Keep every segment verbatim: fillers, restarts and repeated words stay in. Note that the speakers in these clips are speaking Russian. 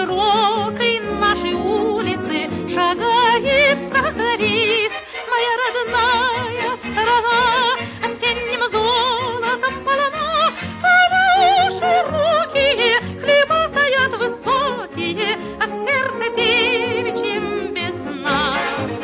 широкой нашей улице шагает тракторист. Моя родная сторона осенним золотом полна. Поля широкие, хлеба стоят высокие, а в сердце девичьем весна.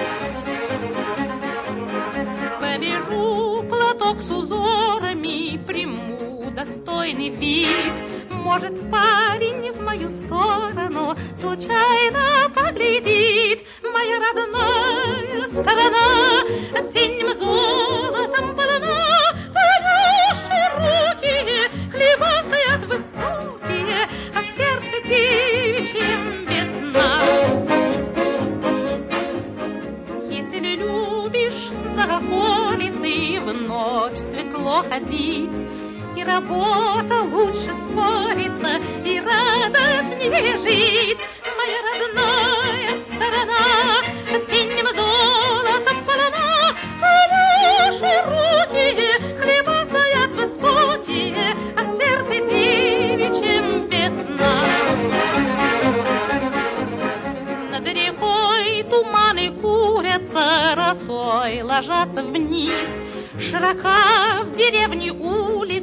Повяжу платок с узорами, приму достойный вид. Может, парень в мою сторону случайно поглядит. Моя родная сторона осенним золотом полна. Поля широкие, хлеба стоят высокие, а в сердце девичьем весна. Если любишь за околицей вновь светло ходить, и работа лучше спорится, и радостнее жить. Моя родная сторона осенним золотом полна. Поля широкие, хлеба стоят высокие, а в сердце девичьем весна. Над рекой туманы курятся, росой ложатся вниз. Широка в деревне улица,